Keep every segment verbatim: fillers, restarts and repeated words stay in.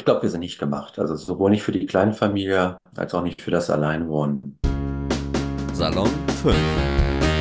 Ich glaube, wir sind nicht gemacht. Also sowohl nicht für die Kleinfamilie als auch nicht für das Alleinwohnen. Salon fünf.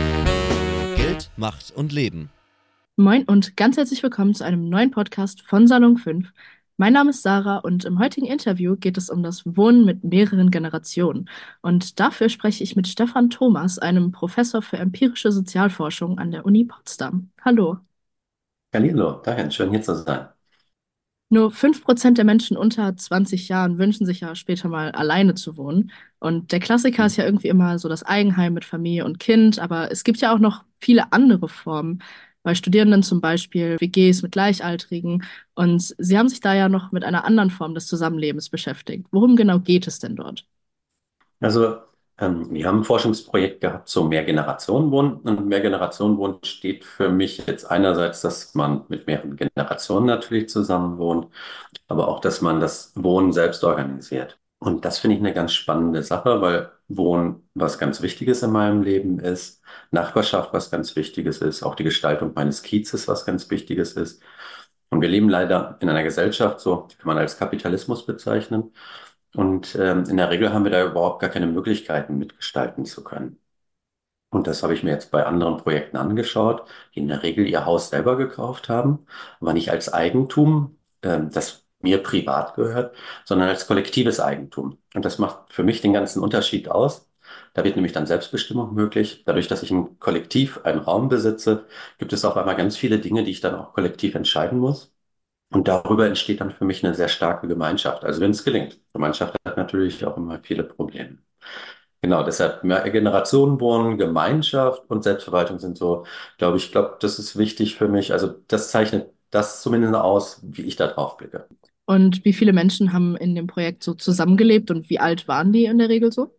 Geld, Macht und Leben. Moin und ganz herzlich willkommen zu einem neuen Podcast von Salon fünf. Mein Name ist Sarah und im heutigen Interview geht es um das Wohnen mit mehreren Generationen. Und dafür spreche ich mit Stefan Thomas, einem Professor für empirische Sozialforschung an der Uni Potsdam. Hallo. Hallo, dahin, schön hier zu sein. Nur fünf Prozent der Menschen unter zwanzig Jahren wünschen sich ja später mal alleine zu wohnen. Und der Klassiker ist ja irgendwie immer so das Eigenheim mit Familie und Kind, aber es gibt ja auch noch viele andere Formen. Bei Studierenden zum Beispiel W Gs mit Gleichaltrigen. Und Sie haben sich da ja noch mit einer anderen Form des Zusammenlebens beschäftigt. Worum genau geht es denn dort? Also ähm, wir haben ein Forschungsprojekt gehabt zu Mehrgenerationenwohnen. Und Mehrgenerationenwohnen steht für mich jetzt einerseits, dass man mit mehreren Generationen natürlich zusammen wohnt, aber auch, dass man das Wohnen selbst organisiert. Und das finde ich eine ganz spannende Sache, weil Wohnen was ganz Wichtiges in meinem Leben ist, Nachbarschaft was ganz Wichtiges ist, auch die Gestaltung meines Kiezes was ganz Wichtiges ist. Und wir leben leider in einer Gesellschaft, so die kann man als Kapitalismus bezeichnen. Und ähm, in der Regel haben wir da überhaupt gar keine Möglichkeiten, mitgestalten zu können. Und das habe ich mir jetzt bei anderen Projekten angeschaut, die in der Regel ihr Haus selber gekauft haben, aber nicht als Eigentum, ähm, das mir privat gehört, sondern als kollektives Eigentum. Und das macht für mich den ganzen Unterschied aus. Da wird nämlich dann Selbstbestimmung möglich. Dadurch, dass ich ein Kollektiv, einen Raum besitze, gibt es auf einmal ganz viele Dinge, die ich dann auch kollektiv entscheiden muss. Und darüber entsteht dann für mich eine sehr starke Gemeinschaft. Also wenn es gelingt. Gemeinschaft hat natürlich auch immer viele Probleme. Genau, deshalb mehr Generationenwohnen, Gemeinschaft und Selbstverwaltung sind so, glaube ich, glaube, das ist wichtig für mich. Also das zeichnet das zumindest aus, wie ich da drauf blicke. Und wie viele Menschen haben in dem Projekt so zusammengelebt und wie alt waren die in der Regel so?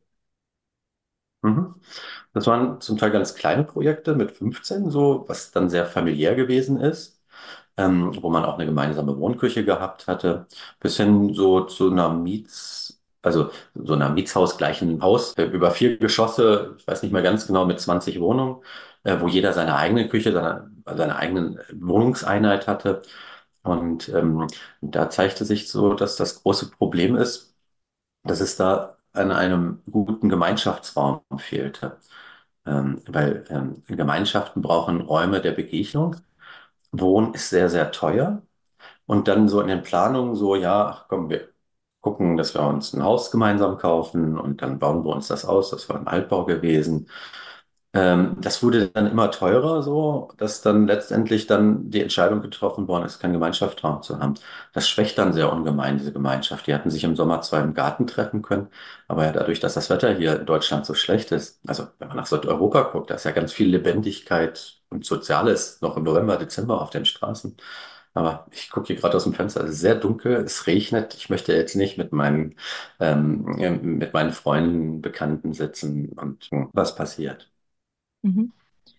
Mhm. Das waren zum Teil ganz kleine Projekte mit fünfzehn, so, was dann sehr familiär gewesen ist, ähm, wo man auch eine gemeinsame Wohnküche gehabt hatte, bis hin so zu einer Miets, also so einer mietshausgleichen Haus äh, über vier Geschosse, ich weiß nicht mehr ganz genau, mit zwanzig Wohnungen, äh, wo jeder seine eigene Küche, seine, seine eigene Wohnungseinheit hatte. Und ähm, da zeigte sich so, dass das große Problem ist, dass es da an einem guten Gemeinschaftsraum fehlte. Ähm, weil ähm, Gemeinschaften brauchen Räume der Begegnung. Wohnen ist sehr, sehr teuer. Und dann so in den Planungen so, ja, ach komm, wir gucken, dass wir uns ein Haus gemeinsam kaufen und dann bauen wir uns das aus. Das war ein Altbau gewesen. Ähm, das wurde dann immer teurer, so, dass dann letztendlich dann die Entscheidung getroffen worden ist, keinen Gemeinschaftsraum zu haben. Das schwächt dann sehr ungemein, diese Gemeinschaft. Die hatten sich im Sommer zwar im Garten treffen können, aber ja, dadurch, dass das Wetter hier in Deutschland so schlecht ist, also wenn man nach Südeuropa guckt, da ist ja ganz viel Lebendigkeit und Soziales noch im November, Dezember auf den Straßen. Aber ich gucke hier gerade aus dem Fenster, es ist sehr dunkel, es regnet. Ich möchte jetzt nicht mit meinen, ähm, mit meinen Freunden, Bekannten sitzen und was passiert. Mhm.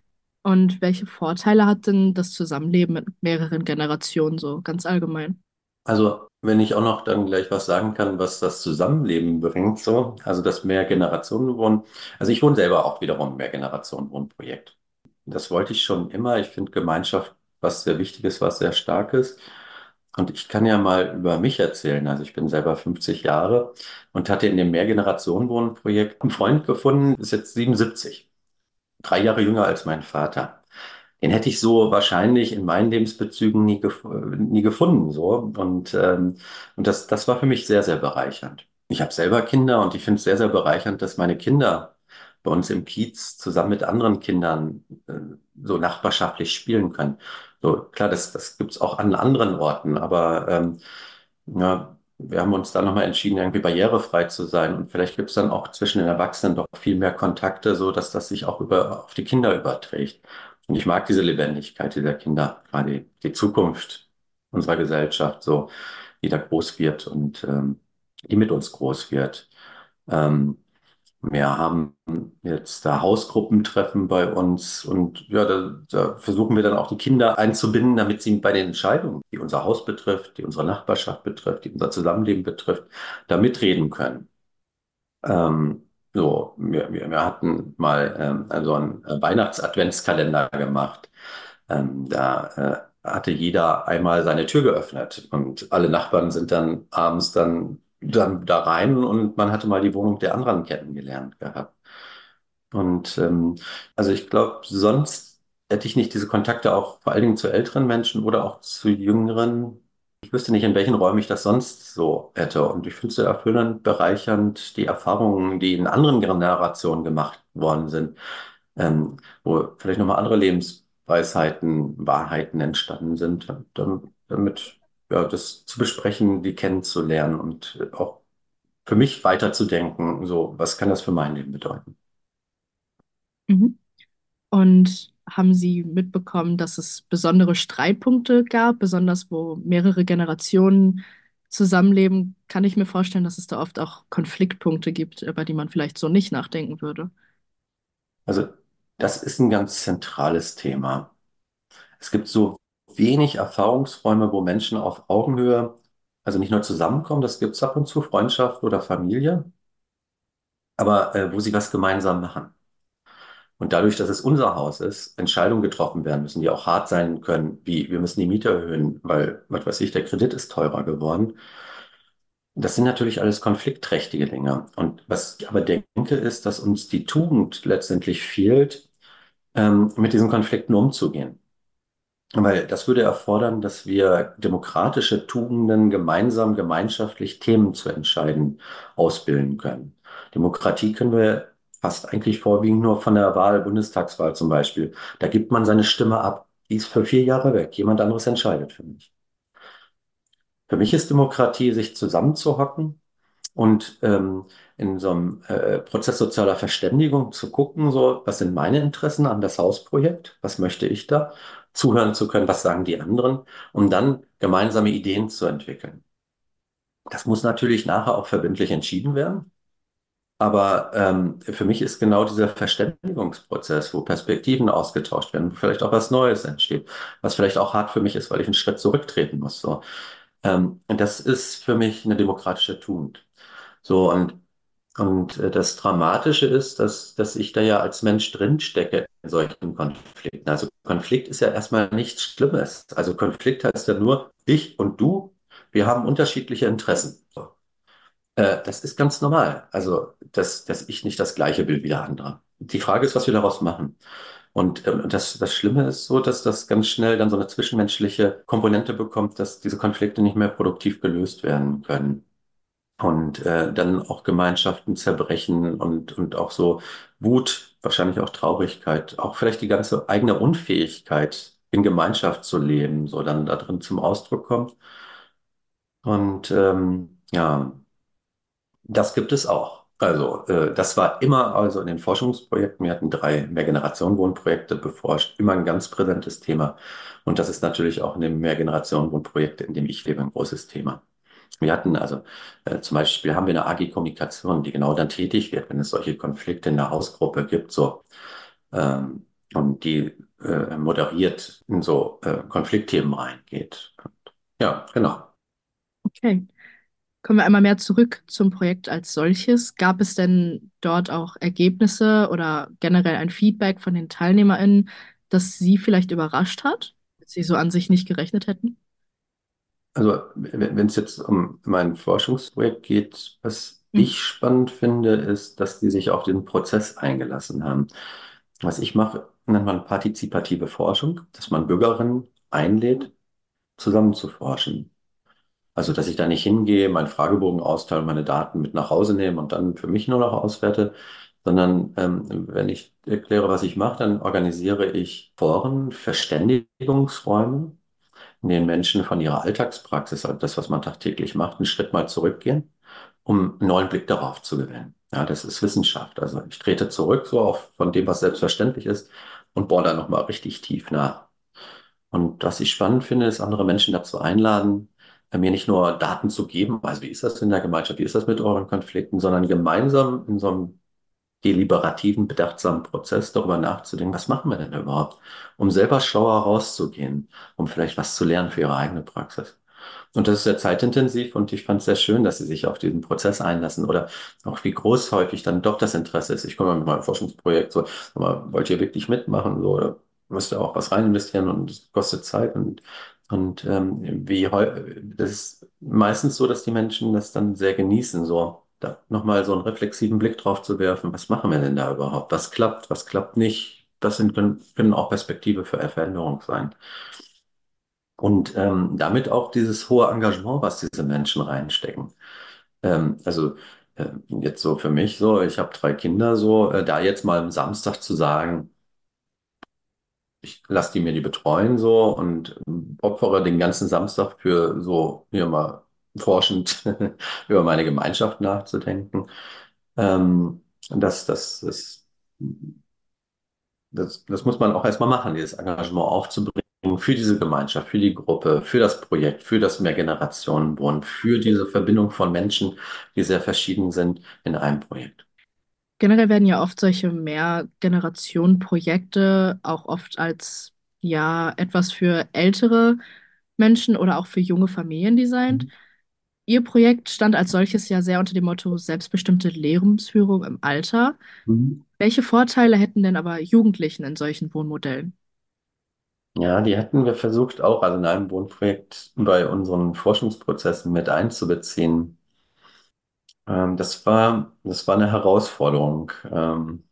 Und welche Vorteile hat denn das Zusammenleben mit mehreren Generationen so ganz allgemein? Also, wenn ich auch noch dann gleich was sagen kann, was das Zusammenleben bringt, so, also das Mehrgenerationenwohnen. Also ich wohne selber auch wiederum im Mehrgenerationenwohnprojekt. Das wollte ich schon immer. Ich finde Gemeinschaft was sehr Wichtiges, was sehr Starkes. Und ich kann ja mal über mich erzählen. Also ich bin selber fünfzig Jahre und hatte in dem Mehrgenerationenwohnprojekt einen Freund gefunden, ist jetzt siebenundsiebzig, drei Jahre jünger als mein Vater. Den hätte ich so wahrscheinlich in meinen Lebensbezügen nie, gef nie gefunden. So. Und, ähm, und das, das war für mich sehr, sehr bereichernd. Ich habe selber Kinder und ich finde es sehr, sehr bereichernd, dass meine Kinder bei uns im Kiez zusammen mit anderen Kindern äh, so nachbarschaftlich spielen können. So, klar, das, das gibt's auch an anderen Orten, aber ähm, ja, wir haben uns da nochmal entschieden, irgendwie barrierefrei zu sein. Und vielleicht gibt's dann auch zwischen den Erwachsenen doch viel mehr Kontakte, so dass das sich auch über, auf die Kinder überträgt. Und ich mag diese Lebendigkeit dieser Kinder, gerade die Zukunft unserer Gesellschaft, so, die da groß wird und ähm, die mit uns groß wird. Ähm, wir haben jetzt da Hausgruppentreffen bei uns und ja, da, da versuchen wir dann auch die Kinder einzubinden, damit sie bei den Entscheidungen, die unser Haus betrifft, die unsere Nachbarschaft betrifft, die unser Zusammenleben betrifft, da mitreden können. Ähm, so, wir, wir, wir hatten mal ähm, also einen Weihnachts-Adventskalender gemacht. Ähm, da hatte jeder einmal seine Tür geöffnet und alle Nachbarn sind dann abends dann, dann da rein und man hatte mal die Wohnung der anderen kennengelernt gehabt. Und ähm, also ich glaube, sonst hätte ich nicht diese Kontakte auch vor allen Dingen zu älteren Menschen oder auch zu jüngeren. Ich wüsste nicht, in welchen Räumen ich das sonst so hätte. Und ich finde es sehr erfüllend, bereichernd, die Erfahrungen, die in anderen Generationen gemacht worden sind, ähm, wo vielleicht nochmal andere Lebensweisheiten, Wahrheiten entstanden sind, dam- damit ja, das zu besprechen, die kennenzulernen und auch für mich weiterzudenken, so, was kann das für mein Leben bedeuten? Mhm. Und haben Sie mitbekommen, dass es besondere Streitpunkte gab, besonders wo mehrere Generationen zusammenleben? Kann ich mir vorstellen, dass es da oft auch Konfliktpunkte gibt, über die man vielleicht so nicht nachdenken würde. Also, das ist ein ganz zentrales Thema. Es gibt so wenig Erfahrungsräume, wo Menschen auf Augenhöhe, also nicht nur zusammenkommen, das gibt es ab und zu, Freundschaft oder Familie, aber äh, wo sie was gemeinsam machen. Und dadurch, dass es unser Haus ist, Entscheidungen getroffen werden müssen, die auch hart sein können, wie wir müssen die Miete erhöhen, weil, was weiß ich, der Kredit ist teurer geworden. Das sind natürlich alles konfliktträchtige Dinge. Und was ich aber denke, ist, dass uns die Tugend letztendlich fehlt, ähm, mit diesen Konflikten umzugehen. Weil das würde erfordern, dass wir demokratische Tugenden gemeinsam, gemeinschaftlich Themen zu entscheiden, ausbilden können. Demokratie können wir fast eigentlich vorwiegend nur von der Wahl, Bundestagswahl zum Beispiel. Da gibt man seine Stimme ab. Die ist für vier Jahre weg. Jemand anderes entscheidet für mich. Für mich ist Demokratie, sich zusammenzuhocken und ähm, in so einem äh, Prozess sozialer Verständigung zu gucken, so, was sind meine Interessen an das Hausprojekt, was möchte ich da, zuhören zu können, was sagen die anderen, um dann gemeinsame Ideen zu entwickeln. Das muss natürlich nachher auch verbindlich entschieden werden. Aber ähm, für mich ist genau dieser Verständigungsprozess, wo Perspektiven ausgetauscht werden, wo vielleicht auch was Neues entsteht, was vielleicht auch hart für mich ist, weil ich einen Schritt zurücktreten muss. So. Ähm, und das ist für mich eine demokratische Tugend. So, und, und äh, das Dramatische ist, dass, dass ich da ja als Mensch drinstecke in solchen Konflikten. Also Konflikt ist ja erstmal nichts Schlimmes. Also Konflikt heißt ja nur, ich und du, wir haben unterschiedliche Interessen. So. Äh, das ist ganz normal. Also, dass, dass ich nicht das Gleiche will wie der andere. Die Frage ist, was wir daraus machen. Und ähm, das, das Schlimme ist so, dass das ganz schnell dann so eine zwischenmenschliche Komponente bekommt, dass diese Konflikte nicht mehr produktiv gelöst werden können. Und äh, dann auch Gemeinschaften zerbrechen und, und auch so Wut, wahrscheinlich auch Traurigkeit, auch vielleicht die ganze eigene Unfähigkeit, in Gemeinschaft zu leben, so dann da drin zum Ausdruck kommt. Und ähm, ja, das gibt es auch. Also, äh, das war immer also in den Forschungsprojekten, wir hatten drei Mehrgenerationenwohnprojekte beforscht, immer ein ganz präsentes Thema. Und das ist natürlich auch in dem Mehrgenerationenwohnprojekt, in dem ich lebe, ein großes Thema. Wir hatten also äh, zum Beispiel haben wir eine A G Kommunikation, die genau dann tätig wird, wenn es solche Konflikte in der Hausgruppe gibt, so ähm, und die äh, moderiert in so äh, Konfliktthemen reingeht. Ja, genau. Okay. Kommen wir einmal mehr zurück zum Projekt als solches. Gab es denn dort auch Ergebnisse oder generell ein Feedback von den TeilnehmerInnen, das Sie vielleicht überrascht hat, dass Sie so an sich nicht gerechnet hätten? Also, wenn es jetzt um mein Forschungsprojekt geht, was Mhm. ich spannend finde, ist, dass die sich auf den Prozess eingelassen haben. Was ich mache, nennt man partizipative Forschung, dass man Bürgerinnen einlädt, zusammen zu forschen. Also, dass ich da nicht hingehe, meinen Fragebogen austeile, meine Daten mit nach Hause nehme und dann für mich nur noch auswerte, sondern ähm, wenn ich erkläre, was ich mache, dann organisiere ich Foren, Verständigungsräume, in denen Menschen von ihrer Alltagspraxis, also das, was man tagtäglich macht, einen Schritt mal zurückgehen, um einen neuen Blick darauf zu gewinnen. Ja, das ist Wissenschaft. Also ich trete zurück so auf von dem, was selbstverständlich ist und bohre da nochmal richtig tief nach. Und was ich spannend finde, ist, andere Menschen dazu einladen, äh, mir nicht nur Daten zu geben, also wie ist das in der Gemeinschaft, wie ist das mit euren Konflikten, sondern gemeinsam in so einem deliberativen, bedachtsamen Prozess darüber nachzudenken, was machen wir denn überhaupt, um selber schlauer rauszugehen, um vielleicht was zu lernen für ihre eigene Praxis. Und das ist sehr zeitintensiv und ich fand es sehr schön, dass Sie sich auf diesen Prozess einlassen oder auch wie groß häufig dann doch das Interesse ist. Ich komme mit meinem Forschungsprojekt so, aber wollt ihr wirklich mitmachen? So, oder musst du auch was rein investieren und es kostet Zeit und, und ähm, wie heu das ist meistens so, dass die Menschen das dann sehr genießen, so da nochmal so einen reflexiven Blick drauf zu werfen, was machen wir denn da überhaupt? Was klappt, was klappt nicht? Das sind, können, können auch Perspektive für Veränderung sein. Und ähm, damit auch dieses hohe Engagement, was diese Menschen reinstecken. Ähm, also äh, jetzt so für mich so, ich habe drei Kinder so, äh, da jetzt mal am Samstag zu sagen, ich lasse die mir die betreuen so und ähm, opfere den ganzen Samstag für so hier mal forschend über meine Gemeinschaft nachzudenken. Ähm, das, das, das, das, das muss man auch erstmal machen, dieses Engagement aufzubringen für diese Gemeinschaft, für die Gruppe, für das Projekt, für das Mehrgenerationenwohnen, für diese Verbindung von Menschen, die sehr verschieden sind in einem Projekt. Generell werden ja oft solche Mehrgenerationen-Projekte auch oft als ja etwas für ältere Menschen oder auch für junge Familien designt. Ihr Projekt stand als solches ja sehr unter dem Motto selbstbestimmte Lebensführung im Alter. Mhm. Welche Vorteile hätten denn aber Jugendlichen in solchen Wohnmodellen? Ja, die hatten wir versucht auch, also in einem Wohnprojekt bei unseren Forschungsprozessen mit einzubeziehen. Ähm, das war, das war eine Herausforderung. Ähm,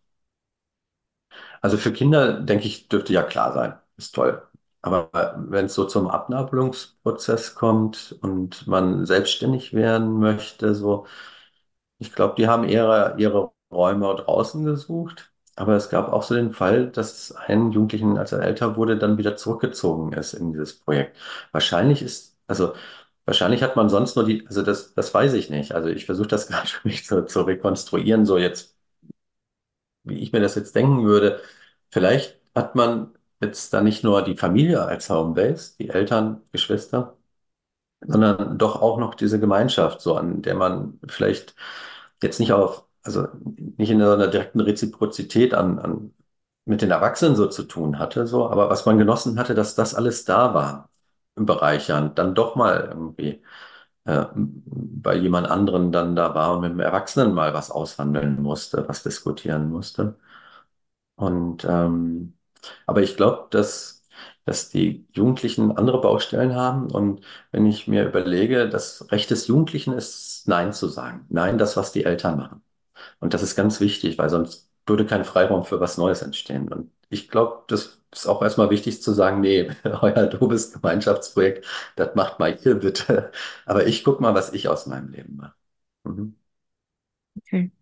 also für Kinder, denke ich, dürfte ja klar sein. Ist toll. Aber wenn es so zum Abnabelungsprozess kommt und man selbstständig werden möchte, so, ich glaube, die haben eher ihre Räume draußen gesucht. Aber es gab auch so den Fall, dass ein Jugendlichen, als er älter wurde, dann wieder zurückgezogen ist in dieses Projekt. Wahrscheinlich ist, also wahrscheinlich hat man sonst nur die, also das, das weiß ich nicht. Also ich versuche das gerade für mich zu, zu rekonstruieren, so jetzt, wie ich mir das jetzt denken würde. Vielleicht hat man jetzt da nicht nur die Familie als Homebase, die Eltern, Geschwister, sondern doch auch noch diese Gemeinschaft, so an der man vielleicht jetzt nicht auf, also nicht in so einer direkten Reziprozität an, an mit den Erwachsenen so zu tun hatte, so, aber was man genossen hatte, dass das alles da war, bereichernd, dann doch mal irgendwie äh, bei jemand anderen dann da war und mit dem Erwachsenen mal was aushandeln musste, was diskutieren musste. Und ähm, aber ich glaube, dass, dass die Jugendlichen andere Baustellen haben. Und wenn ich mir überlege, das Recht des Jugendlichen ist, Nein zu sagen. Nein, das, was die Eltern machen. Und das ist ganz wichtig, weil sonst würde kein Freiraum für was Neues entstehen. Und ich glaube, das ist auch erstmal wichtig zu sagen, nee, euer doofes Gemeinschaftsprojekt, das macht mal ihr bitte. Aber ich guck mal, was ich aus meinem Leben mache. Mhm. Okay.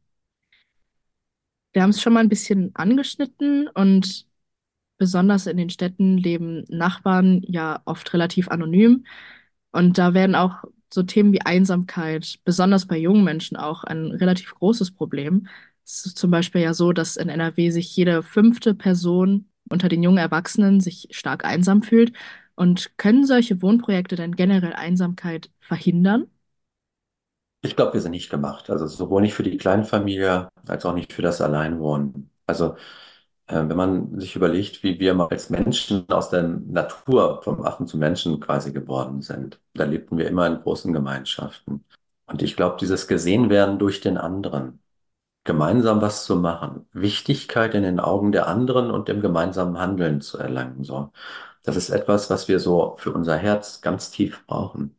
Wir haben es schon mal ein bisschen angeschnitten und besonders in den Städten leben Nachbarn ja oft relativ anonym. Und da werden auch so Themen wie Einsamkeit, besonders bei jungen Menschen auch ein relativ großes Problem. Es ist zum Beispiel ja so, dass in N R W sich jede fünfte Person unter den jungen Erwachsenen sich stark einsam fühlt. Und können solche Wohnprojekte denn generell Einsamkeit verhindern? Ich glaube, wir sind nicht gemacht. Also sowohl nicht für die Kleinfamilie als auch nicht für das Alleinwohnen. Also äh, wenn man sich überlegt, wie wir mal als Menschen aus der Natur, vom Affen zum Menschen quasi geworden sind, da lebten wir immer in großen Gemeinschaften. Und ich glaube, dieses Gesehenwerden durch den anderen, gemeinsam was zu machen, Wichtigkeit in den Augen der anderen und dem gemeinsamen Handeln zu erlangen, so, das ist etwas, was wir so für unser Herz ganz tief brauchen.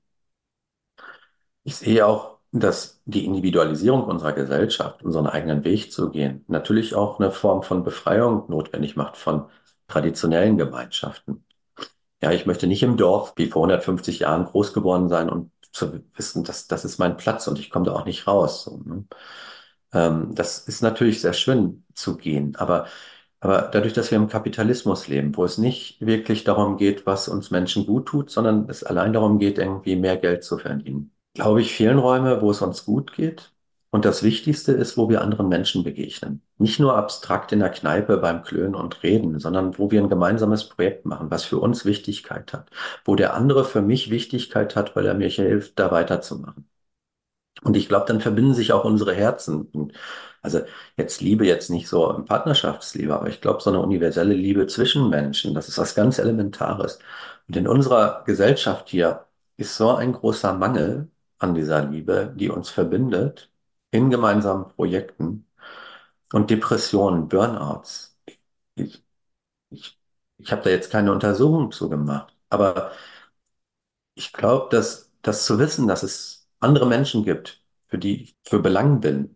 Ich sehe auch, dass die Individualisierung unserer Gesellschaft, unseren eigenen Weg zu gehen, natürlich auch eine Form von Befreiung notwendig macht von traditionellen Gemeinschaften. Ja, ich möchte nicht im Dorf wie vor hundertfünfzig Jahren groß geworden sein und zu wissen, dass das ist mein Platz und ich komme da auch nicht raus. So, ne? Ähm, das ist natürlich sehr schön zu gehen, aber, aber dadurch, dass wir im Kapitalismus leben, wo es nicht wirklich darum geht, was uns Menschen gut tut, sondern es allein darum geht, irgendwie mehr Geld zu verdienen, glaube ich, fehlen Räume, wo es uns gut geht. Und das Wichtigste ist, wo wir anderen Menschen begegnen. Nicht nur abstrakt in der Kneipe beim Klönen und Reden, sondern wo wir ein gemeinsames Projekt machen, was für uns Wichtigkeit hat. Wo der andere für mich Wichtigkeit hat, weil er mir hilft, da weiterzumachen. Und ich glaube, dann verbinden sich auch unsere Herzen. Und also jetzt Liebe jetzt nicht so im Partnerschaftsliebe, aber ich glaube, so eine universelle Liebe zwischen Menschen, das ist was ganz Elementares. Und in unserer Gesellschaft hier ist so ein großer Mangel an dieser Liebe, die uns verbindet in gemeinsamen Projekten und Depressionen, Burnouts. Ich, ich Ich habe da jetzt keine Untersuchung zu gemacht, aber ich glaube, dass das zu wissen, dass es andere Menschen gibt, für die ich für belangen bin,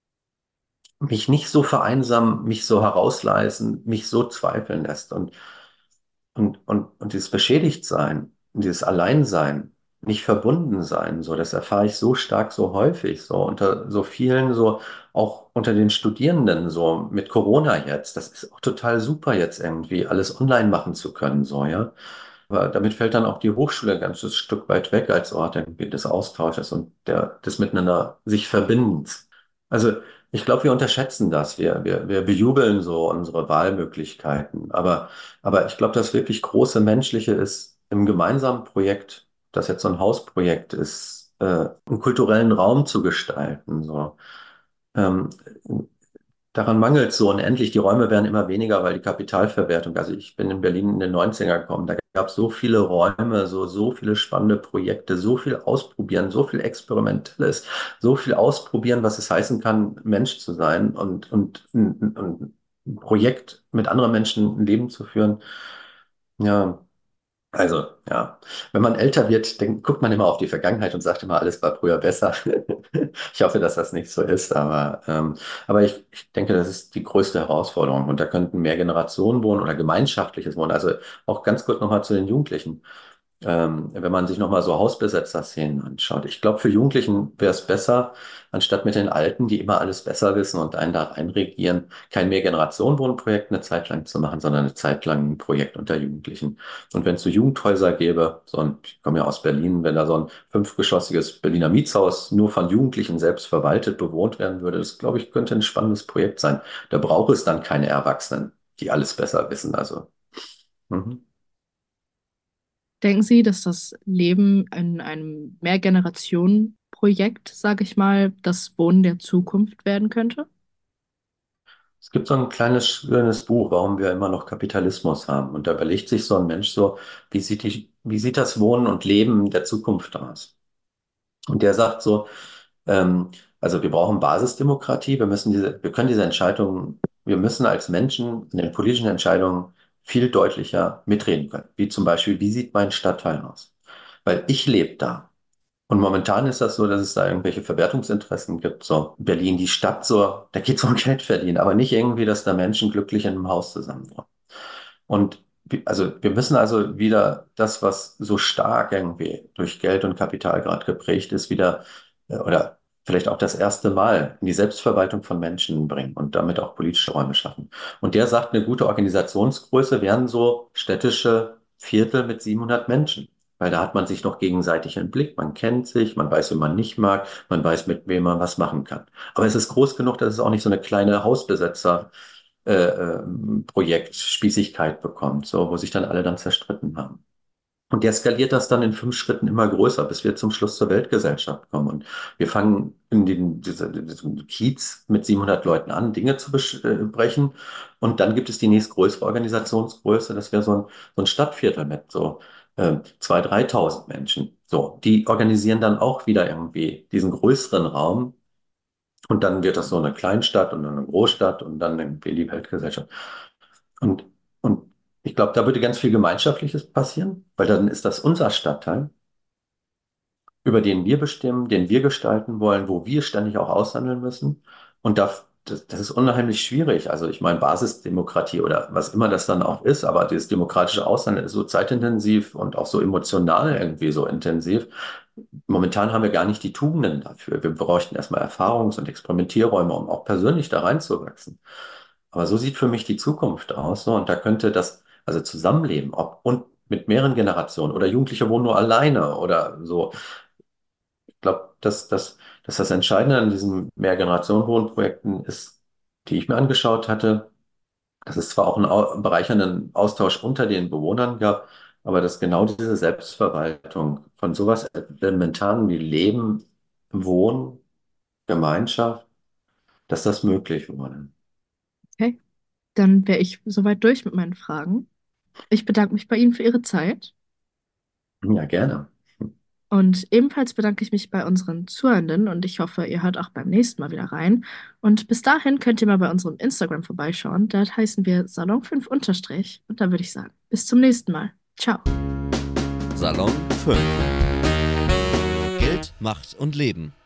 mich nicht so vereinsamen, mich so herausreißen, mich so zweifeln lässt. Und Und, und, und dieses Beschädigtsein, dieses Alleinsein, nicht verbunden sein, so, das erfahre ich so stark, so häufig, so unter so vielen, so auch unter den Studierenden, so mit Corona jetzt. Das ist auch total super jetzt irgendwie, alles online machen zu können, so, ja. Aber damit fällt dann auch die Hochschule ein ganzes Stück weit weg als Ort irgendwie des Austausches und der, des Miteinander sich Verbindens. Also ich glaube, wir unterschätzen das. Wir, wir, wir bejubeln so unsere Wahlmöglichkeiten. Aber, aber ich glaube, das wirklich große Menschliche ist im gemeinsamen Projekt, das jetzt so ein Hausprojekt ist, äh, einen kulturellen Raum zu gestalten. So. Ähm, Daran mangelt es so unendlich. Die Räume werden immer weniger, weil die Kapitalverwertung, also ich bin in Berlin in den neunziger gekommen, da gab es so viele Räume, so, so viele spannende Projekte, so viel Ausprobieren, so viel Experimentelles, so viel Ausprobieren, was es heißen kann, Mensch zu sein und, und, und, und ein Projekt mit anderen Menschen ein Leben zu führen. Ja, also, ja, wenn man älter wird, dann guckt man immer auf die Vergangenheit und sagt immer, alles war früher besser. Ich hoffe, dass das nicht so ist, aber, ähm, aber ich, ich denke, das ist die größte Herausforderung. Und da könnten mehr Generationen wohnen oder gemeinschaftliches Wohnen. Also auch ganz kurz nochmal zu den Jugendlichen. Ähm, wenn man sich nochmal so Hausbesetzer-Szenen anschaut. Ich glaube, für Jugendlichen wäre es besser, anstatt mit den Alten, die immer alles besser wissen und einen da reinregieren, kein Mehrgenerationenwohnprojekt eine Zeit lang zu machen, sondern eine Zeit lang ein Projekt unter Jugendlichen. Und wenn es so Jugendhäuser gäbe, so ein, ich komme ja aus Berlin, wenn da so ein fünfgeschossiges Berliner Mietshaus nur von Jugendlichen selbst verwaltet, bewohnt werden würde, das glaube ich, könnte ein spannendes Projekt sein. Da braucht es dann keine Erwachsenen, die alles besser wissen. Also, mhm. Denken Sie, dass das Leben in einem Mehrgenerationen-Projekt, sage ich mal, das Wohnen der Zukunft werden könnte? Es gibt so ein kleines, schönes Buch, warum wir immer noch Kapitalismus haben. Und da überlegt sich so ein Mensch so, wie sieht die, wie sieht das Wohnen und Leben der Zukunft aus? Und der sagt so, ähm, also wir brauchen Basisdemokratie, wir müssen diese, wir können diese Entscheidungen, wir müssen als Menschen in den politischen Entscheidungen viel deutlicher mitreden können. Wie zum Beispiel, wie sieht mein Stadtteil aus? Weil ich lebe da. Und momentan ist das so, dass es da irgendwelche Verwertungsinteressen gibt. So Berlin, die Stadt, so, da geht es um Geld verdienen, aber nicht irgendwie, dass da Menschen glücklich in einem Haus zusammen wohnen. Und wir- also wir müssen also wieder das, was so stark irgendwie durch Geld und Kapital gerade geprägt ist, wieder äh, oder vielleicht auch das erste Mal in die Selbstverwaltung von Menschen bringen und damit auch politische Räume schaffen. Und der sagt, eine gute Organisationsgröße wären so städtische Viertel mit siebenhundert Menschen. Weil da hat man sich noch gegenseitig im Blick, man kennt sich, man weiß, wen man nicht mag, man weiß, mit wem man was machen kann. Aber es ist groß genug, dass es auch nicht so eine kleine Hausbesetzer äh, äh, Projekt Spießigkeit bekommt, so, wo sich dann alle dann zerstritten haben. Und der skaliert das dann in fünf Schritten immer größer, bis wir zum Schluss zur Weltgesellschaft kommen. Und wir fangen in den, diese, diesem Kiez mit siebenhundert Leuten an, Dinge zu besprechen. Und dann gibt es die nächstgrößere Organisationsgröße, das wäre so ein, so ein Stadtviertel mit so äh, zweitausend, dreitausend Menschen. So, die organisieren dann auch wieder irgendwie diesen größeren Raum, und dann wird das so eine Kleinstadt und dann eine Großstadt und dann irgendwie die Weltgesellschaft. Und, und ich glaube, da würde ganz viel Gemeinschaftliches passieren, weil dann ist das unser Stadtteil, über den wir bestimmen, den wir gestalten wollen, wo wir ständig auch aushandeln müssen. Und da, das, das ist unheimlich schwierig. Also ich meine, Basisdemokratie oder was immer das dann auch ist, aber dieses demokratische Aushandeln ist so zeitintensiv und auch so emotional irgendwie so intensiv. Momentan haben wir gar nicht die Tugenden dafür. Wir bräuchten erstmal Erfahrungs- und Experimentierräume, um auch persönlich da reinzuwachsen. Aber so sieht für mich die Zukunft aus. So, und da könnte das, also Zusammenleben, ob und mit mehreren Generationen oder Jugendliche wohnen nur alleine oder so. Ich glaube, dass, dass, dass das Entscheidende an diesen Mehrgenerationenwohnprojekten ist, die ich mir angeschaut hatte, dass es zwar auch einen au- bereichernden Austausch unter den Bewohnern gab, aber dass genau diese Selbstverwaltung von sowas Elementarem wie Leben, Wohnen, Gemeinschaft, dass das möglich wurde. Okay, dann wäre ich soweit durch mit meinen Fragen. Ich bedanke mich bei Ihnen für Ihre Zeit. Ja, gerne. Und ebenfalls bedanke ich mich bei unseren Zuhörenden und ich hoffe, ihr hört auch beim nächsten Mal wieder rein. Und bis dahin könnt ihr mal bei unserem Instagram vorbeischauen. Dort heißen wir Salon fünf Unterstrich. Und da würde ich sagen, bis zum nächsten Mal. Ciao. Salon fünf. Geld, Macht und Leben.